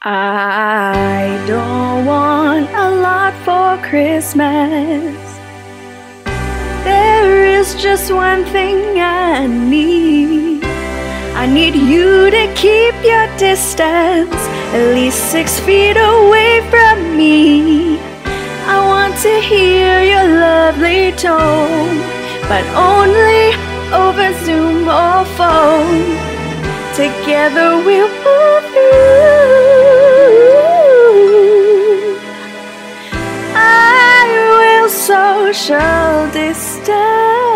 I don't want a lot for Christmas. There is just one thing I need. I need you to keep your distance, at least 6 feet away from me. I want to hear your lovely tone, but only over Zoom or phone. Together we'll pull through. I will social distance.